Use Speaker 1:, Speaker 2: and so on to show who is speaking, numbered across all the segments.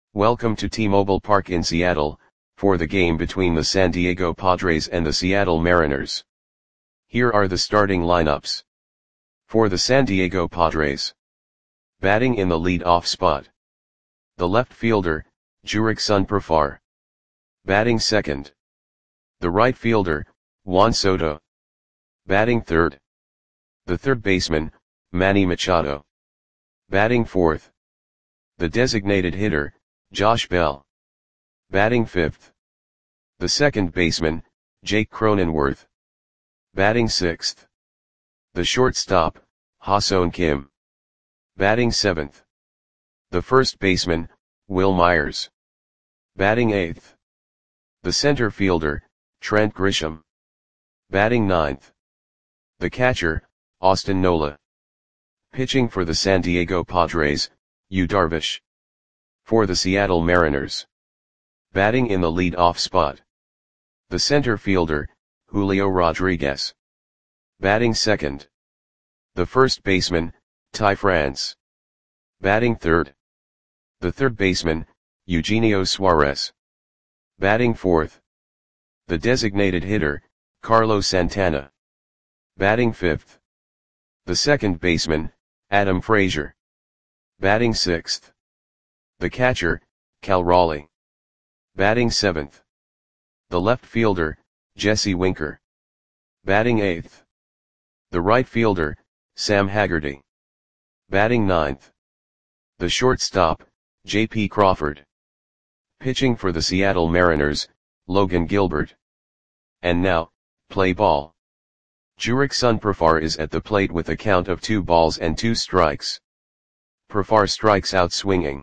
Speaker 1: Welcome to T-Mobile Park in Seattle, for the game between the San Diego Padres and the Seattle Mariners. Here are the starting lineups. For the San Diego Padres. Batting in the lead-off spot. The left fielder, Jurickson Profar. Batting second. The right fielder, Juan Soto. Batting third. The third baseman, Manny Machado. Batting fourth. The designated hitter, Josh Bell. Batting fifth. The second baseman, Jake Cronenworth. Batting sixth. The shortstop, Ha-Seong Kim. Batting seventh. The first baseman, Wil Myers. Batting eighth. The center fielder, Trent Grisham. Batting ninth. The catcher, Austin Nola. Pitching for the San Diego Padres, Yu Darvish. For the Seattle Mariners. Batting in the lead-off spot. The center fielder, Julio Rodriguez. Batting second. The first baseman, Ty France. Batting third. The third baseman, Eugenio Suarez. Batting fourth. The designated hitter, Carlos Santana. Batting fifth. The second baseman, Adam Frazier. Batting sixth. The catcher, Cal Raleigh. Batting seventh. The left fielder, Jesse Winker. Batting eighth. The right fielder, Sam Haggerty. Batting ninth. The shortstop, J.P. Crawford. Pitching for the Seattle Mariners, Logan Gilbert. And now, play ball. Jurickson Profar is at the plate with a count of 2 balls and 2 strikes. Profar strikes out swinging.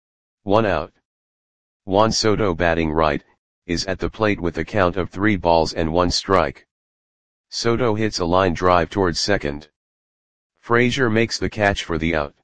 Speaker 1: 1 out. Juan Soto batting right, is at the plate with a count of 3 balls and 1 strike. Soto hits a line drive towards second. Frazier makes the catch for the out.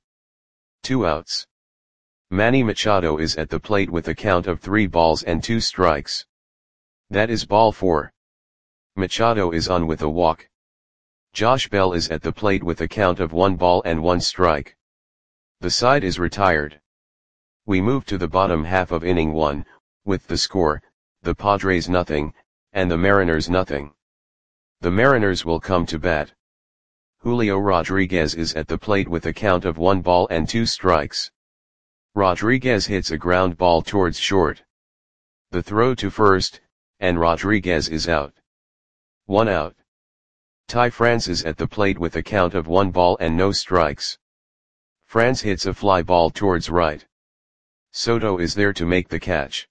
Speaker 1: 2 outs. Manny Machado is at the plate with a count of 3 balls and 2 strikes. That is ball 4. Machado is on with a walk. Josh Bell is at the plate with a count of 1 ball and 1 strike. The side is retired. We move to the bottom half of inning 1, with the score, the Padres nothing, and the Mariners nothing. The Mariners will come to bat. Julio Rodriguez is at the plate with a count of 1 ball and 2 strikes. Rodriguez hits a ground ball towards short. The throw to first, and Rodriguez is out. 1 out. Ty France is at the plate with a count of 1 ball and no strikes. France hits a fly ball towards right. Soto is there to make the catch.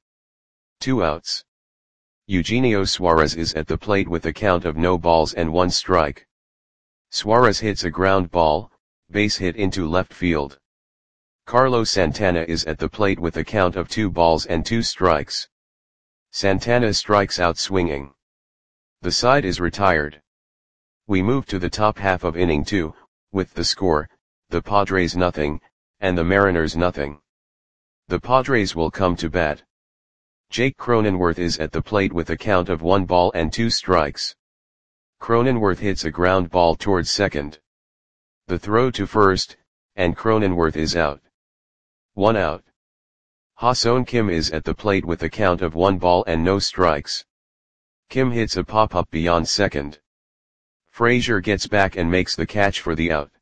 Speaker 1: 2 outs. Eugenio Suarez is at the plate with a count of no balls and 1 strike. Suarez hits a ground ball, base hit into left field. Carlos Santana is at the plate with a count of 2 balls and 2 strikes. Santana strikes out swinging. The side is retired. We move to the top half of inning 2, with the score, the Padres nothing, and the Mariners nothing. The Padres will come to bat. Jake Cronenworth is at the plate with a count of 1 ball and 2 strikes. Cronenworth hits a ground ball towards second. The throw to first, and Cronenworth is out. 1 out. Ha-Seong Kim is at the plate with a count of 1 ball and no strikes. Kim hits a pop-up beyond second. Frazier gets back and makes the catch for the out.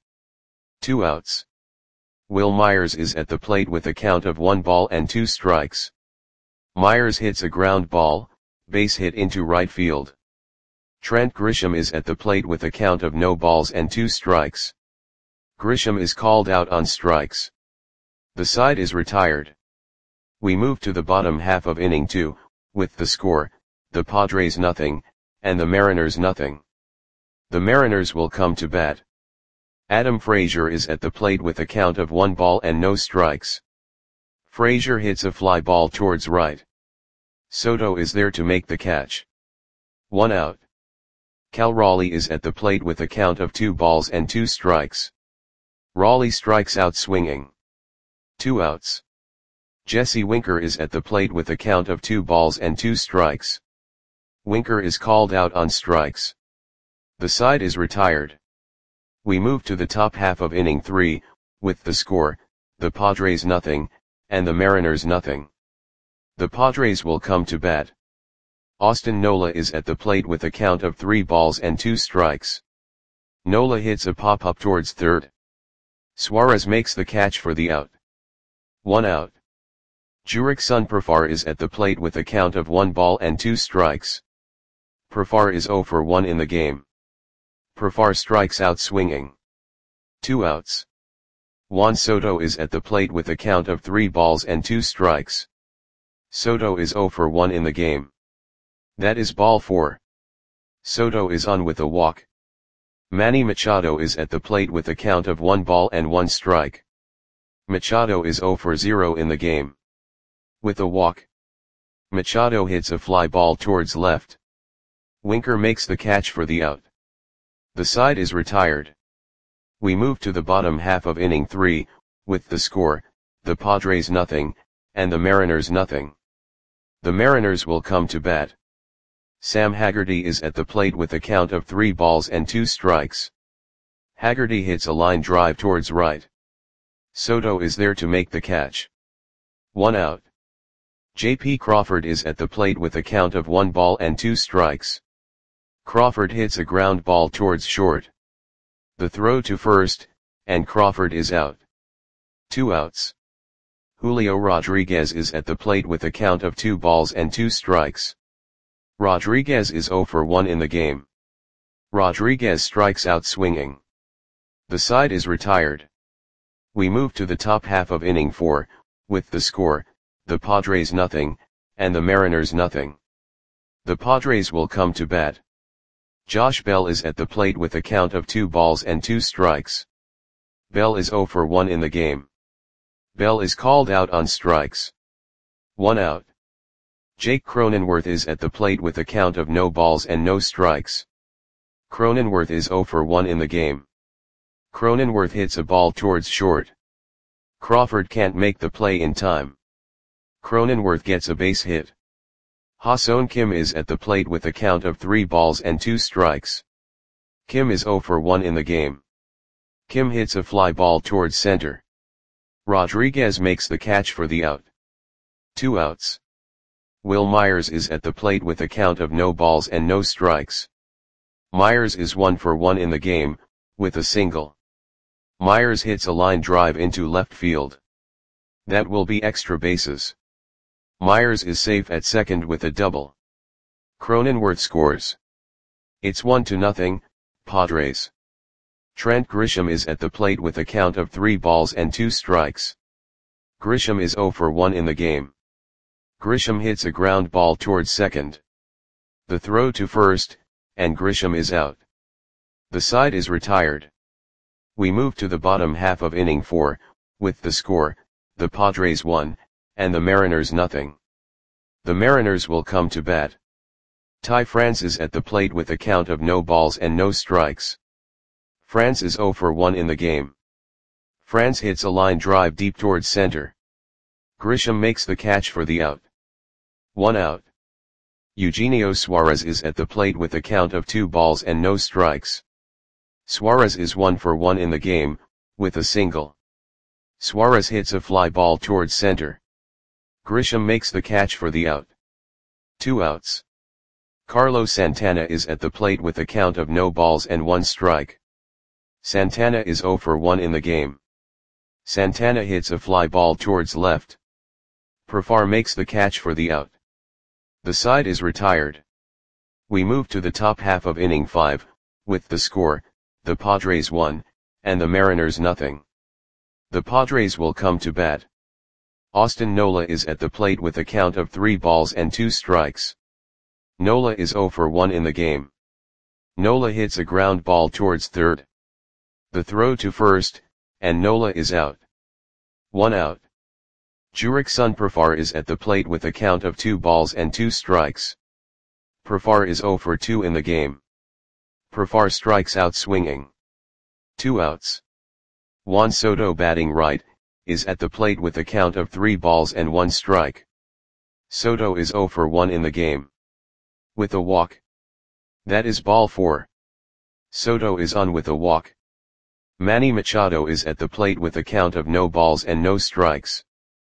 Speaker 1: 2 outs. Wil Myers is at the plate with a count of 1 ball and 2 strikes. Myers hits a ground ball, base hit into right field. Trent Grisham is at the plate with a count of no balls and 2 strikes. Grisham is called out on strikes. The side is retired. We move to the bottom half of inning 2, with the score, the Padres nothing, and the Mariners nothing. The Mariners will come to bat. Adam Frazier is at the plate with a count of 1 ball and no strikes. Frazier hits a fly ball towards right. Soto is there to make the catch. 1 out. Cal Raleigh is at the plate with a count of 2 balls and 2 strikes. Raleigh strikes out swinging. 2 outs. Jesse Winker is at the plate with a count of 2 balls and 2 strikes. Winker is called out on strikes. The side is retired. We move to the top half of inning 3, with the score, the Padres nothing, and the Mariners nothing. The Padres will come to bat. Austin Nola is at the plate with a count of 3 balls and 2 strikes. Nola hits a pop-up towards third. Suarez makes the catch for the out. 1 out. Jurickson Profar is at the plate with a count of 1 ball and 2 strikes. Profar is 0 for 1 in the game. Profar strikes out swinging. 2 outs. Juan Soto is at the plate with a count of 3 balls and 2 strikes. Soto is 0 for 1 in the game. That is ball 4. Soto is on with a walk. Manny Machado is at the plate with a count of 1 ball and 1 strike. Machado is 0 for 0 in the game. With a walk, Machado hits a fly ball towards left. Winker makes the catch for the out. The side is retired. We move to the bottom half of inning 3, with the score, the Padres nothing, and the Mariners nothing. The Mariners will come to bat. Sam Haggerty is at the plate with a count of 3 balls and 2 strikes. Haggerty hits a line drive towards right. Soto is there to make the catch. 1 out. J.P. Crawford is at the plate with a count of 1 ball and 2 strikes. Crawford hits a ground ball towards short. The throw to first, and Crawford is out. 2 outs. Julio Rodriguez is at the plate with a count of 2 balls and 2 strikes. Rodriguez is 0 for 1 in the game. Rodriguez strikes out swinging. The side is retired. We move to the top half of inning 4, with the score, the Padres nothing, and the Mariners nothing. The Padres will come to bat. Josh Bell is at the plate with a count of 2 balls and 2 strikes. Bell is 0 for 1 in the game. Bell is called out on strikes. 1 out. Jake Cronenworth is at the plate with a count of no balls and no strikes. Cronenworth is 0 for 1 in the game. Cronenworth hits a ball towards short. Crawford can't make the play in time. Cronenworth gets a base hit. Ha-Seong Kim is at the plate with a count of 3 balls and 2 strikes. Kim is 0 for 1 in the game. Kim hits a fly ball towards center. Rodriguez makes the catch for the out. 2 outs. Will Myers is at the plate with a count of no balls and no strikes. Myers is 1 for 1 in the game, with a single. Myers hits a line drive into left field. That will be extra bases. Myers is safe at second with a double. Cronenworth scores. It's 1-0, Padres. Trent Grisham is at the plate with a count of 3 balls and 2 strikes. Grisham is 0 for 1 in the game. Grisham hits a ground ball towards second. The throw to first, and Grisham is out. The side is retired. We move to the bottom half of inning 4, with the score, the Padres 1, and the Mariners nothing. The Mariners will come to bat. Ty France is at the plate with a count of no balls and no strikes. France is 0 for 1 in the game. France hits a line drive deep towards center. Grisham makes the catch for the out. 1 out. Eugenio Suarez is at the plate with a count of 2 balls and no strikes. Suarez is 1 for 1 in the game, with a single. Suarez hits a fly ball towards center. Grisham makes the catch for the out. 2 outs. Carlos Santana is at the plate with a count of no balls and 1 strike. Santana is 0 for 1 in the game. Santana hits a fly ball towards left. Profar makes the catch for the out. The side is retired. We move to the top half of inning 5, with the score, the Padres 1, and the Mariners nothing. The Padres will come to bat. Austin Nola is at the plate with a count of 3 balls and 2 strikes. Nola is 0 for 1 in the game. Nola hits a ground ball towards third. The throw to first, and Nola is out. 1 out. Jurickson Profar is at the plate with a count of 2 balls and 2 strikes. Profar is 0 for 2 in the game. Profar strikes out swinging. 2 outs. Juan Soto batting right, is at the plate with a count of 3 balls and 1 strike. Soto is 0 for 1 in the game. With a walk. That is ball 4. Soto is on with a walk. Manny Machado is at the plate with a count of no balls and no strikes.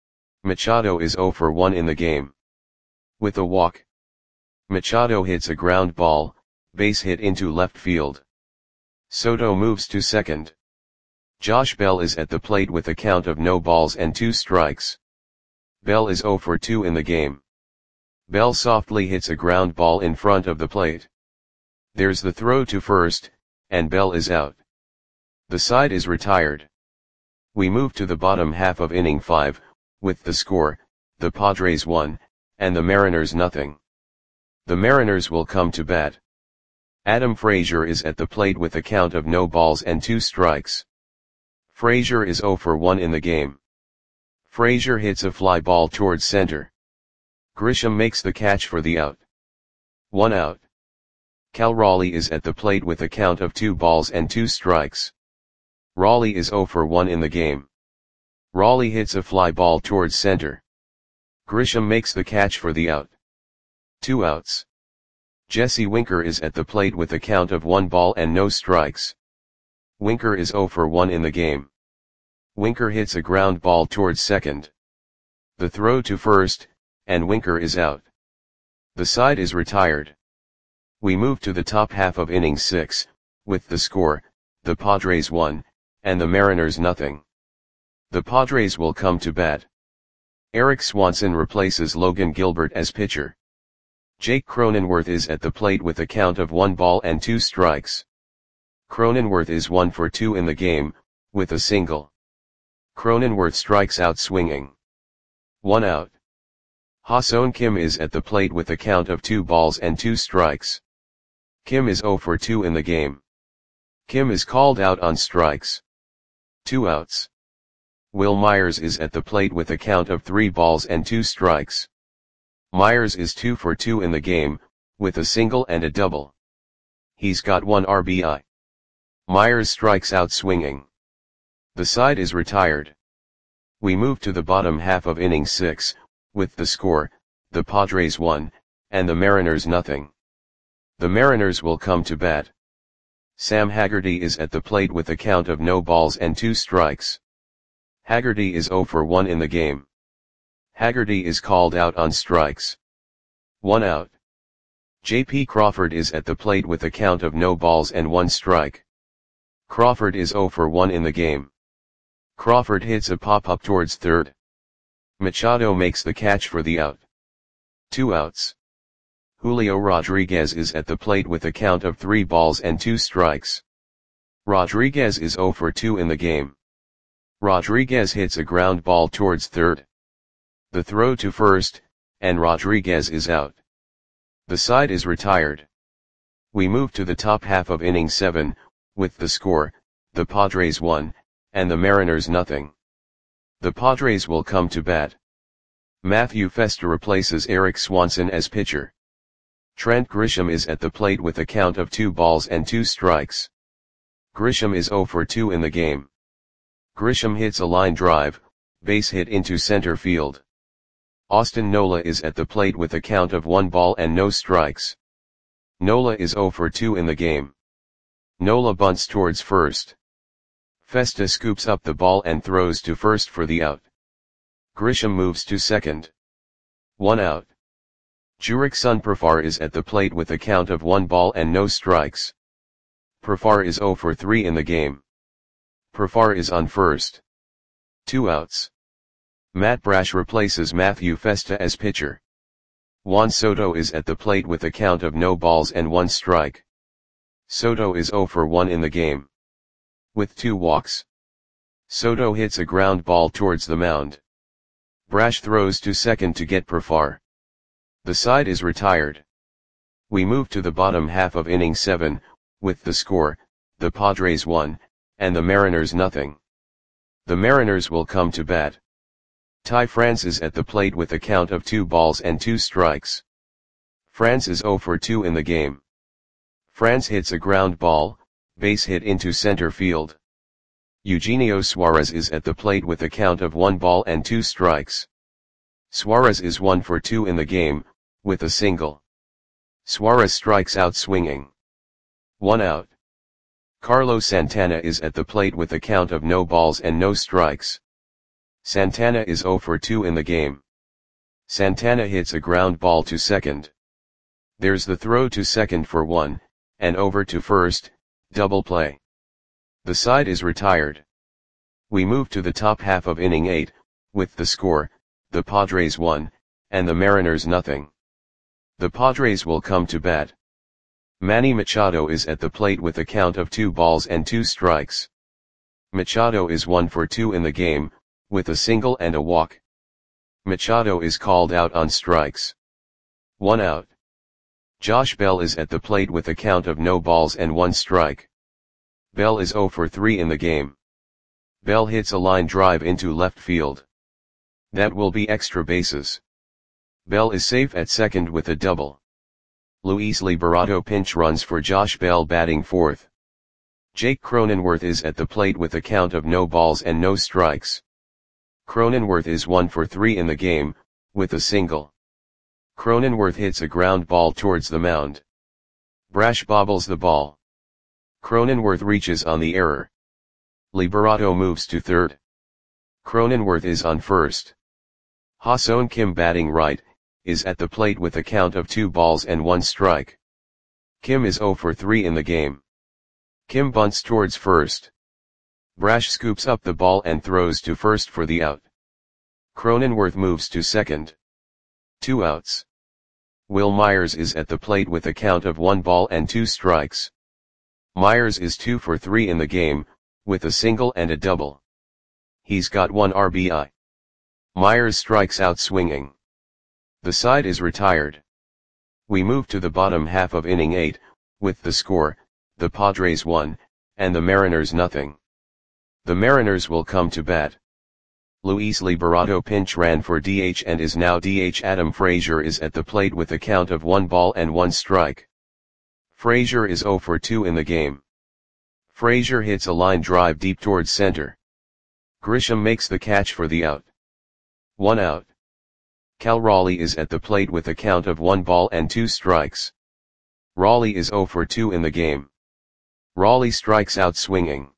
Speaker 1: Machado is 0 for 1 in the game. With a walk, Machado hits a ground ball, base hit into left field. Soto moves to second. Josh Bell is at the plate with a count of no balls and 2 strikes. Bell is 0 for 2 in the game. Bell softly hits a ground ball in front of the plate. There's the throw to first, and Bell is out. The side is retired. We move to the bottom half of inning 5, with the score, the Padres 1, and the Mariners nothing. The Mariners will come to bat. Adam Frazier is at the plate with a count of no balls and 2 strikes. Frazier is 0 for 1 in the game. Frazier hits a fly ball towards center. Grisham makes the catch for the out. 1 out. Cal Raleigh is at the plate with a count of 2 balls and 2 strikes. Raleigh is 0 for 1 in the game. Raleigh hits a fly ball towards center. Grisham makes the catch for the out. 2 outs. Jesse Winker is at the plate with a count of 1 ball and no strikes. Winker is 0 for 1 in the game. Winker hits a ground ball towards second. The throw to first, and Winker is out. The side is retired. We move to the top half of inning 6, with the score, the Padres 1, and the Mariners nothing. The Padres will come to bat. Eric Swanson replaces Logan Gilbert as pitcher. Jake Cronenworth is at the plate with a count of 1 ball and 2 strikes. Cronenworth is 1 for 2 in the game, with a single. Cronenworth strikes out swinging. 1 out. Ha-Seong Kim is at the plate with a count of 2 balls and 2 strikes. Kim is 0 for 2 in the game. Kim is called out on strikes. 2 outs. Will Myers is at the plate with a count of 3 balls and 2 strikes. Myers is 2 for 2 in the game, with a single and a double. He's got 1 RBI. Myers strikes out swinging. The side is retired. We move to the bottom half of inning 6, with the score, the Padres 1, and the Mariners nothing. The Mariners will come to bat. Sam Haggerty is at the plate with a count of no balls and 2 strikes. Haggerty is 0 for 1 in the game. Haggerty is called out on strikes. 1 out. J.P. Crawford is at the plate with a count of no balls and 1 strike. Crawford is 0 for 1 in the game. Crawford hits a pop-up towards third. Machado makes the catch for the out. 2 outs. Julio Rodriguez is at the plate with a count of 3 balls and 2 strikes. Rodriguez is 0 for 2 in the game. Rodriguez hits a ground ball towards third. The throw to first, and Rodriguez is out. The side is retired. We move to the top half of inning 7, with the score, the Padres 1, and the Mariners nothing. The Padres will come to bat. Matthew Festa replaces Eric Swanson as pitcher. Trent Grisham is at the plate with a count of 2 balls and 2 strikes. Grisham is 0 for 2 in the game. Grisham hits a line drive, base hit into center field. Austin Nola is at the plate with a count of 1 ball and no strikes. Nola is 0 for 2 in the game. Nola bunts towards first. Festa scoops up the ball and throws to first for the out. Grisham moves to second. 1 out. Jurickson Profar is at the plate with a count of 1 ball and no strikes. Profar is 0 for 3 in the game. Profar is on first. 2 outs. Matt Brash replaces Matthew Festa as pitcher. Juan Soto is at the plate with a count of no balls and 1 strike. Soto is 0 for 1 in the game. With 2 walks. Soto hits a ground ball towards the mound. Brash throws to second to get Profar. The side is retired. We move to the bottom half of inning 7, with the score, the Padres 1, and the Mariners nothing. The Mariners will come to bat. Ty France is at the plate with a count of 2 balls and 2 strikes. France is 0 for 2 in the game. France hits a ground ball, base hit into center field. Eugenio Suarez is at the plate with a count of 1 ball and 2 strikes. Suarez is 1 for 2 in the game, with a single. Suarez strikes out swinging. 1 out. Carlos Santana is at the plate with a count of no balls and no strikes. Santana is 0 for 2 in the game. Santana hits a ground ball to second. There's the throw to second for 1, and over to first, double play. The side is retired. We move to the top half of inning 8, with the score, the Padres 1, and the Mariners nothing. The Padres will come to bat. Manny Machado is at the plate with a count of 2 balls and 2 strikes. Machado is 1 for 2 in the game, with a single and a walk. Machado is called out on strikes. 1 out. Josh Bell is at the plate with a count of no balls and 1 strike. Bell is 0 for 3 in the game. Bell hits a line drive into left field. That will be extra bases. Bell is safe at second with a double. Luis Liberato pinch runs for Josh Bell batting fourth. Jake Cronenworth is at the plate with a count of no balls and no strikes. Cronenworth is 1 for 3 in the game, with a single. Cronenworth hits a ground ball towards the mound. Brash bobbles the ball. Cronenworth reaches on the error. Liberato moves to third. Cronenworth is on first. Ha-Seong Kim batting right, is at the plate with a count of 2 balls and 1 strike. Kim is 0 for 3 in the game. Kim bunts towards first. Brash scoops up the ball and throws to first for the out. Cronenworth moves to second. 2 outs. Will Myers is at the plate with a count of 1 ball and 2 strikes. Myers is 2 for 3 in the game, with a single and a double. He's got 1 RBI. Myers strikes out swinging. The side is retired. We move to the bottom half of inning 8, with the score, the Padres 1, and the Mariners nothing. The Mariners will come to bat. Luis Liberato pinch ran for DH and is now DH. Adam Frazier is at the plate with a count of 1 ball and 1 strike. Frazier is 0 for 2 in the game. Frazier hits a line drive deep towards center. Grisham makes the catch for the out. 1 out. Cal Raleigh is at the plate with a count of 1 ball and 2 strikes. Raleigh is 0 for 2 in the game. Raleigh strikes out swinging.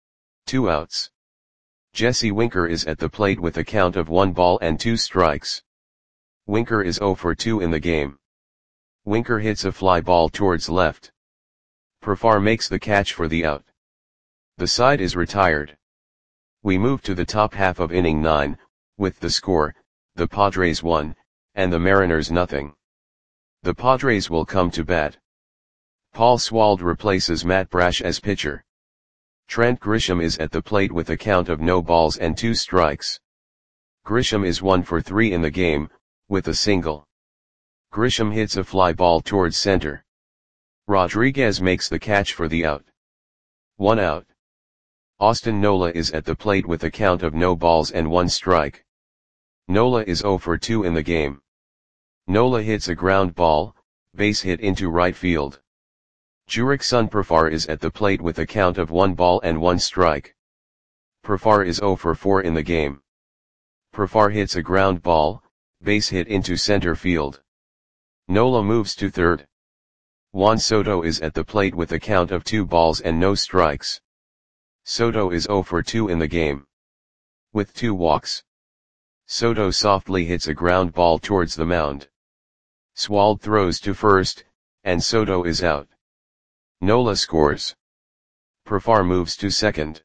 Speaker 1: 2 outs. Jesse Winker is at the plate with a count of 1 ball and 2 strikes. Winker is 0 for 2 in the game. Winker hits a fly ball towards left. Profar makes the catch for the out. The side is retired. We move to the top half of inning 9, with the score, the Padres 1, and the Mariners nothing. The Padres will come to bat. Paul Swald replaces Matt Brash as pitcher. Trent Grisham is at the plate with a count of no balls and 2 strikes. Grisham is 1 for 3 in the game, with a single. Grisham hits a fly ball towards center. Rodriguez makes the catch for the out. 1 out. Austin Nola is at the plate with a count of no balls and 1 strike. Nola is 0 for 2 in the game. Nola hits a ground ball, base hit into right field. Jurickson Profar is at the plate with a count of 1 ball and 1 strike. Profar is 0 for 4 in the game. Profar hits a ground ball, base hit into center field. Nola moves to third. Juan Soto is at the plate with a count of 2 balls and no strikes. Soto is 0 for 2 in the game. With 2 walks. Soto softly hits a ground ball towards the mound. Swald throws to first, and Soto is out. Nola scores. Profar moves to second.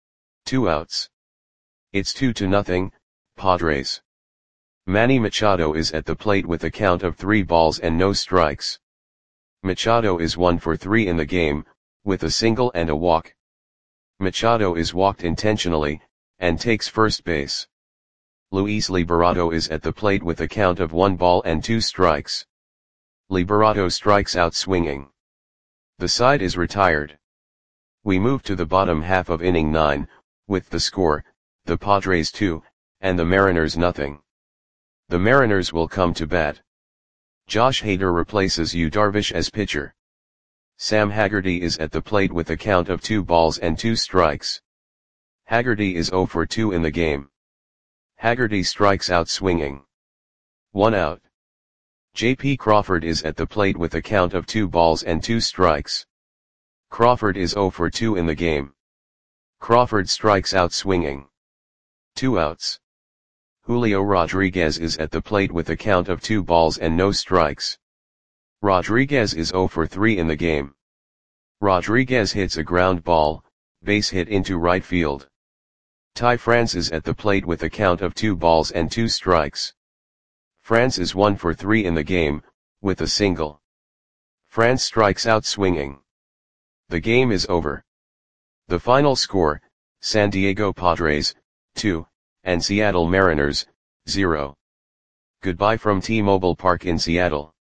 Speaker 1: 2 outs. It's 2-0, Padres. Manny Machado is at the plate with a count of 3 balls and no strikes. Machado is 1 for 3 in the game, with a single and a walk. Machado is walked intentionally, and takes first base. Luis Liberato is at the plate with a count of 1 ball and 2 strikes. Liberato strikes out swinging. The side is retired. We move to the bottom half of inning 9, with the score, the Padres 2, and the Mariners nothing. The Mariners will come to bat. Josh Hader replaces Yu Darvish as pitcher. Sam Haggerty is at the plate with a count of 2 balls and 2 strikes. Haggerty is 0 for 2 in the game. Haggerty strikes out swinging. 1 out. J.P. Crawford is at the plate with a count of 2 balls and 2 strikes. Crawford is 0 for 2 in the game. Crawford strikes out swinging. 2 outs. Julio Rodriguez is at the plate with a count of 2 balls and no strikes. Rodriguez is 0 for 3 in the game. Rodriguez hits a ground ball, base hit into right field. Ty France is at the plate with a count of 2 balls and 2 strikes. France is 1 for 3 in the game, with a single. France strikes out swinging. The game is over. The final score, San Diego Padres, 2, and Seattle Mariners, 0. Goodbye from T-Mobile Park in Seattle.